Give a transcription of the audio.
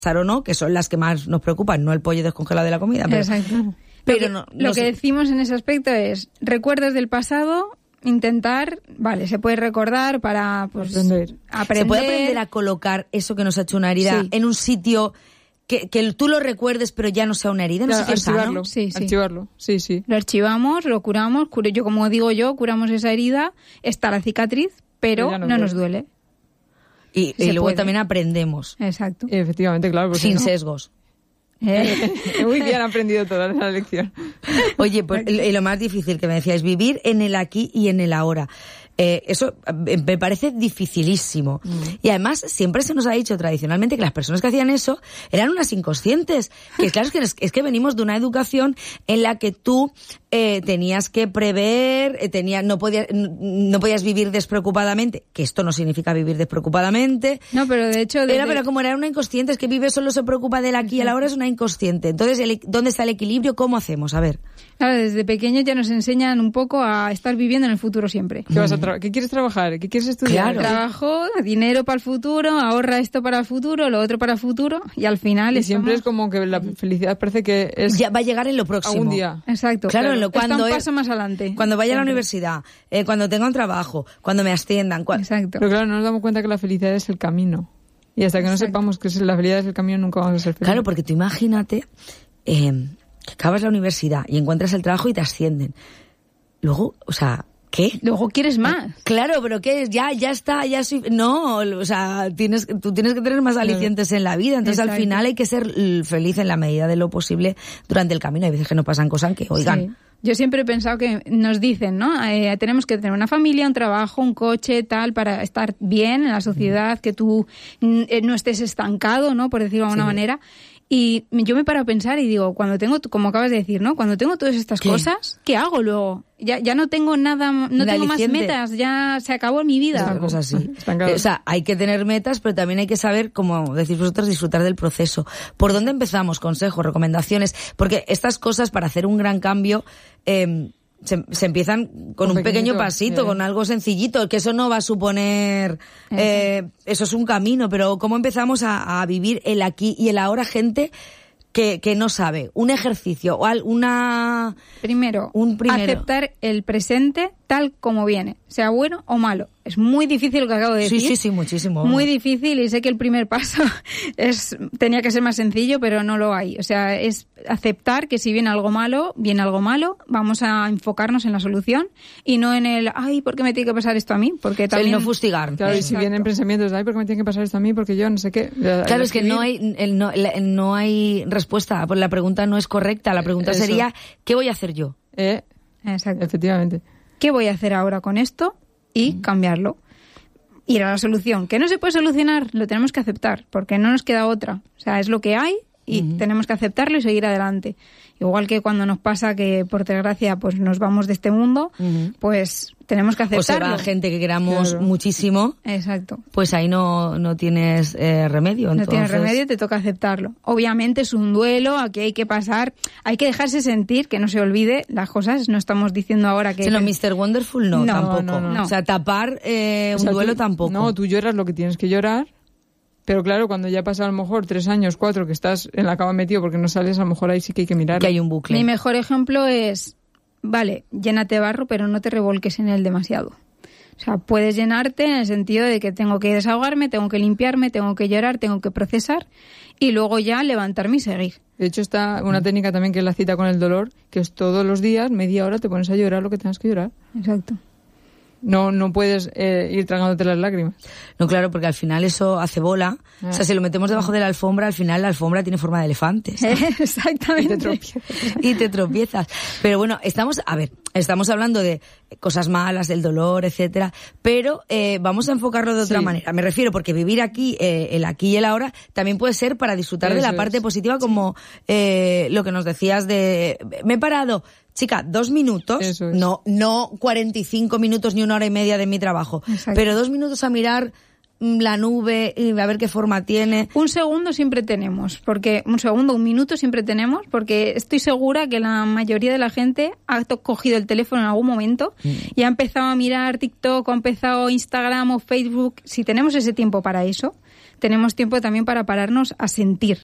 o no, que son las que más nos preocupan, no el pollo descongelado de la comida. Pero, exacto. Pero lo que decimos en ese aspecto es recuerdos del pasado, intentar, vale, se puede recordar para pues, aprender. Se puede aprender a colocar eso que nos ha hecho una herida en un sitio que tú lo recuerdes, pero ya no sea una herida, en un sitio archivarlo, sano. Archivarlo, sí. Lo archivamos, lo curamos, como digo yo, curamos esa herida, está la cicatriz, pero no nos duele. Y luego también aprendemos. Exacto. Efectivamente, claro. Sin sesgos. Muy bien, han aprendido toda la lección. Oye, pues lo más difícil que me decíais, vivir en el aquí y en el ahora. Eso me parece dificilísimo. Y además siempre se nos ha dicho tradicionalmente que las personas que hacían eso eran unas inconscientes. Que claro, es que venimos de una educación en la que tú tenías que prever, no podías vivir despreocupadamente, que esto no significa vivir despreocupadamente. No, pero de hecho... Pero como era una inconsciente, es que vive solo se preocupa del aquí y el ahora, es una inconsciente. Entonces, ¿dónde está el equilibrio? ¿Cómo hacemos? A ver. Claro, desde pequeños ya nos enseñan un poco a estar viviendo en el futuro siempre. ¿Qué quieres trabajar? ¿Qué quieres estudiar? Claro. Trabajo, dinero para el futuro, ahorra esto para el futuro, lo otro para el futuro, y al final siempre es como que la felicidad parece que es... Ya va a llegar en lo próximo. Algún día. Exacto. Claro. Cuando está un paso más adelante. Cuando vaya a la universidad, cuando tenga un trabajo, cuando me asciendan. Exacto. Pero claro, no nos damos cuenta que la felicidad es el camino. Y hasta que no sepamos que la felicidad es el camino, nunca vamos a ser felices. Claro, porque tú imagínate que acabas la universidad y encuentras el trabajo y te ascienden. Luego, o sea... ¿Qué? Luego quieres más. Claro, pero ¿qué? Ya está, ya soy... No, o sea, tú tienes que tener más alicientes en la vida. Entonces, al final hay que ser feliz en la medida de lo posible durante el camino. Hay veces que no pasan cosas que, oigan... Sí. Yo siempre he pensado que nos dicen, ¿no? Tenemos que tener una familia, un trabajo, un coche, tal, para estar bien en la sociedad, que tú no estés estancado, ¿no? Por decirlo de alguna manera. Y yo me paro a pensar y digo, cuando tengo, como acabas de decir, ¿no? Cuando tengo todas estas cosas, ¿qué hago luego? Ya no tengo nada, no tengo más metas, ya se acabó mi vida. Esta cosa así. O sea, hay que tener metas, pero también hay que saber, como decís vosotros, disfrutar del proceso. ¿Por dónde empezamos? Consejos, recomendaciones, porque estas cosas para hacer un gran cambio se empiezan con un pequeño pasito, con algo sencillito, que eso no va a suponer, eso es un camino, pero ¿cómo empezamos a vivir el aquí y el ahora, gente que no sabe? Un ejercicio o una... Primero, aceptar el presente tal como viene, sea bueno o malo. Es muy difícil lo que acabo de decir. Sí, muchísimo. Muy difícil, y sé que el primer paso tenía que ser más sencillo, pero no lo hay. O sea, es aceptar que si viene algo malo, vamos a enfocarnos en la solución y no en el, ay, ¿por qué me tiene que pasar esto a mí? Porque también... no fustigar. Claro, y si vienen pensamientos, ay, ¿por qué me tiene que pasar esto a mí? Porque yo no sé qué. Claro, es que no hay respuesta. Pues la pregunta no es correcta. La pregunta sería, ¿qué voy a hacer yo? Exacto. Efectivamente. ¿Qué voy a hacer ahora con esto? Y cambiarlo. Ir a la solución. ¿Que no se puede solucionar? Lo tenemos que aceptar, porque no nos queda otra. O sea, es lo que hay y tenemos que aceptarlo y seguir adelante. Igual que cuando nos pasa que, por desgracia, pues nos vamos de este mundo, pues tenemos que aceptarlo. O se va gente que queramos muchísimo. Exacto. Pues ahí no tienes remedio. Entonces... No tienes remedio, te toca aceptarlo. Obviamente es un duelo, aquí hay que pasar, hay que dejarse sentir, que no se olvide las cosas. No estamos diciendo ahora que... Sí, no, Mr. Wonderful tampoco. No. O sea, tapar un duelo tampoco. No, tú lloras lo que tienes que llorar. Pero claro, cuando ya pasa a lo mejor 3 años, 4, que estás en la cama metido porque no sales, a lo mejor ahí sí que hay que mirar. Que hay un bucle. Mi mejor ejemplo es, vale, llénate de barro, pero no te revolques en él demasiado. O sea, puedes llenarte en el sentido de que tengo que desahogarme, tengo que limpiarme, tengo que llorar, tengo que procesar y luego ya levantarme y seguir. De hecho, está una técnica también que es la cita con el dolor, que es todos los días, media hora, te pones a llorar lo que tengas que llorar. Exacto. No puedes ir tragándote las lágrimas. No, claro, porque al final eso hace bola. O sea, si lo metemos debajo de la alfombra, al final la alfombra tiene forma de elefante. Exactamente. Y te tropiezas. Pero bueno, estamos hablando de cosas malas, del dolor, etcétera, pero vamos a enfocarlo de otra manera. Me refiero porque vivir aquí, el aquí y el ahora, también puede ser para disfrutar de la parte positiva, como lo que nos decías de... Me he parado... Chica, 2 minutos, no 45 minutos ni 1 hora y media de mi trabajo, pero 2 minutos a mirar la nube y a ver qué forma tiene. Un segundo siempre tenemos, un minuto siempre tenemos, porque estoy segura que la mayoría de la gente ha cogido el teléfono en algún momento y ha empezado a mirar TikTok, o ha empezado Instagram o Facebook. Si tenemos ese tiempo para eso, tenemos tiempo también para pararnos a sentir.